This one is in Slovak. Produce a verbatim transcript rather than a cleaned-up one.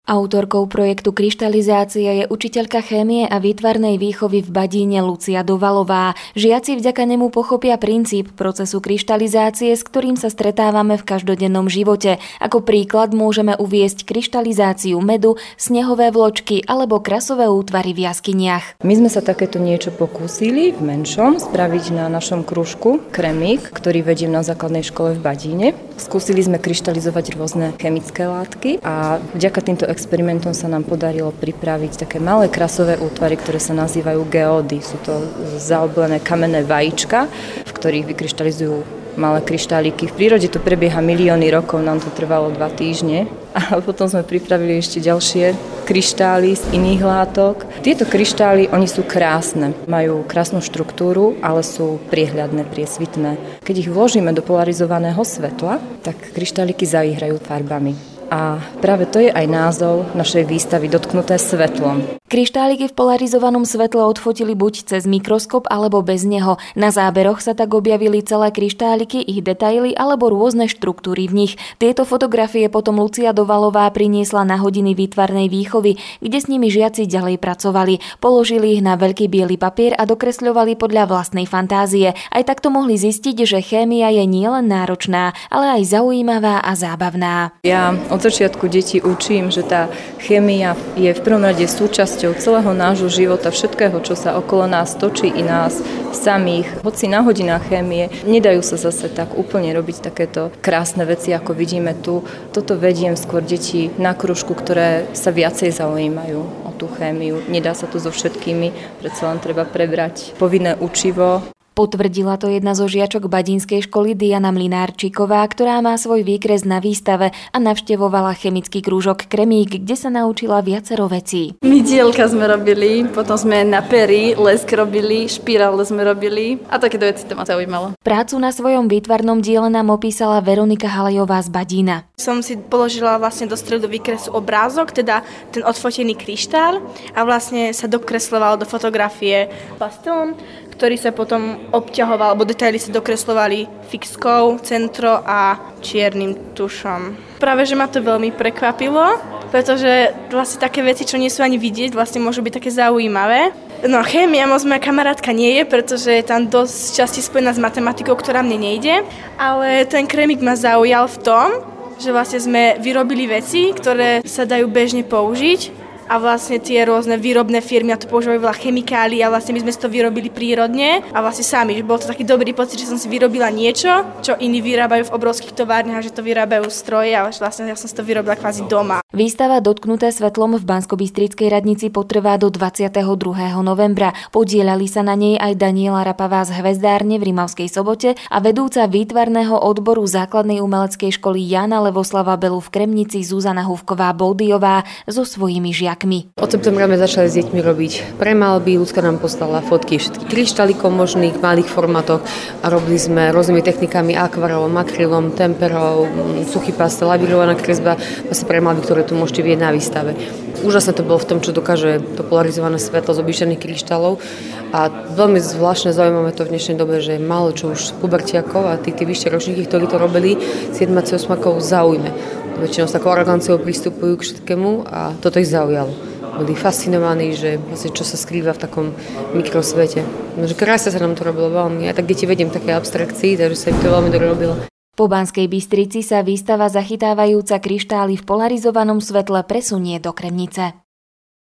Autorkou projektu Kryštalizácia je učiteľka chémie a výtvarnej výchovy v Badíne Lucia Dovalová. Žiaci vďaka nemu pochopia princíp procesu kryštalizácie, s ktorým sa stretávame v každodennom živote. Ako príklad môžeme uviesť kryštalizáciu medu, snehové vločky alebo krasové útvary v jaskyniach. My sme sa takéto niečo pokúsili v menšom spraviť na našom krúžku Kremík, ktorý vediem na základnej škole v Badíne. Skúsili sme kryštalizovať rôzne chemické látky a vďaka týmto experimentom sa nám podarilo pripraviť také malé krasové útvary, ktoré sa nazývajú geódy. Sú to zaoblené kamenné vajíčka, v ktorých vykryštalizujú malé kryštáliky. V prírode to prebieha milióny rokov, nám to trvalo dva týždne. A potom sme pripravili ešte ďalšie kryštály z iných látok. Tieto kryštály, oni sú krásne, majú krásnu štruktúru, ale sú priehľadné, priesvitné. Keď ich vložíme do polarizovaného svetla, tak kryštáliky zaihrajú farbami. A práve to je aj názov našej výstavy Dotknuté svetlom. Kryštáliky v polarizovanom svetle odfotili buď cez mikroskop alebo bez neho. Na záberoch sa tak objavili celé kryštáliky, ich detaily alebo rôzne štruktúry v nich. Tieto fotografie potom Lucia Dovalová priniesla na hodiny výtvarnej výchovy, kde s nimi žiaci ďalej pracovali. Položili ich na veľký biely papier a dokresľovali podľa vlastnej fantázie. Aj takto mohli zistiť, že chémia je nielen náročná, ale aj zaujímavá a zábavná. Ja od začiatku detí učím, že tá chémia je v prvom rade súčasťou celého nášho života, všetkého, čo sa okolo nás točí i nás samých. Hoci na hodinách chémie nedajú sa zase tak úplne robiť takéto krásne veci, ako vidíme tu. Toto vediem skôr deti na krúžku, ktoré sa viacej zaujímajú o tú chémiu. Nedá sa to so všetkými, predsa len treba prebrať povinné učivo. Potvrdila to jedna zo žiačok badínskej školy Diana Mlynárčiková, ktorá má svoj výkres na výstave a navštevovala chemický krúžok Kremík, kde sa naučila viacero vecí. Mydielka sme robili, potom sme na pery lesk robili, špirále sme robili a takéto veci to ma zaujímalo. Prácu na svojom výtvarnom diele nám opísala Veronika Halajová z Badína. Som si položila vlastne do stredu výkresu obrázok, teda ten odfotený kryštál a vlastne sa dokresľoval do fotografie pastelom, ktorý sa potom obťahoval, alebo detaily sa dokresľovali fixkou, centro a čiernym tušom. Práve, že ma to veľmi prekvapilo, pretože vlastne také veci, čo nie sú ani vidieť, vlastne môžu byť také zaujímavé. No chémia moc moja kamarátka nie je, pretože je tam dosť časti spojená s matematikou, ktorá mne nejde, ale ten Kremík ma zaujal v tom, že vlastne sme vyrobili veci, ktoré sa dajú bežne použiť. A vlastne tie rôzne výrobné firmy na to používajú veľa chemikálií a vlastne my sme si to vyrobili prírodne a vlastne sami, že bol to taký dobrý pocit, že som si vyrobila niečo, čo iní vyrábajú v obrovských továrniach a že to vyrábajú stroje, ale vlastne ja som si to vyrobila kvázi doma. Výstava Dotknuté svetlom v Banskobystrickej radnici potrvá do dvadsiateho druhého novembra. Podieľali sa na nej aj Daniela Rapavá z Hvezdárne v Rimavskej Sobote a vedúca výtvarného odboru základnej umeleckej školy Jána Levoslava Belu v Kremnici Zuzana Húfková-Boldiová so svojimi žiakmi. Od septembra sme začali s deťmi robiť premalby, Ľudská nám poslala fotky všetkých kryštálikov možných malých formátoch a robili sme rôznymi technikami akvarelom, akrylom, temperou, suchý pastel, lavirovaná kresba, vlastne premalby, ktoré tu môžete vidieť na výstave. Úžasné to bolo v tom, čo dokáže to polarizované svetlo z obyčajných kryštálov a veľmi zvláštne zaujímavé to v dnešnej dobe, že málo čo už pubertiakov a tí, tí vyššie ročníky, ktorí to robili, siedmaci osmakov zaujme. Väčšinou s takou aroganciou pristupujú k všetkému a toto ich zaujalo. Boli fascinovaní, že vlastne čo sa skrýva v takom mikrosvete. Že krásne sa nám to robilo veľmi. Ja tak deti vediem také abstrakcii, takže sa im to veľmi dobre robilo. Po Banskej Bystrici sa výstava zachytávajúca kryštály v polarizovanom svetle presunie do Kremnice.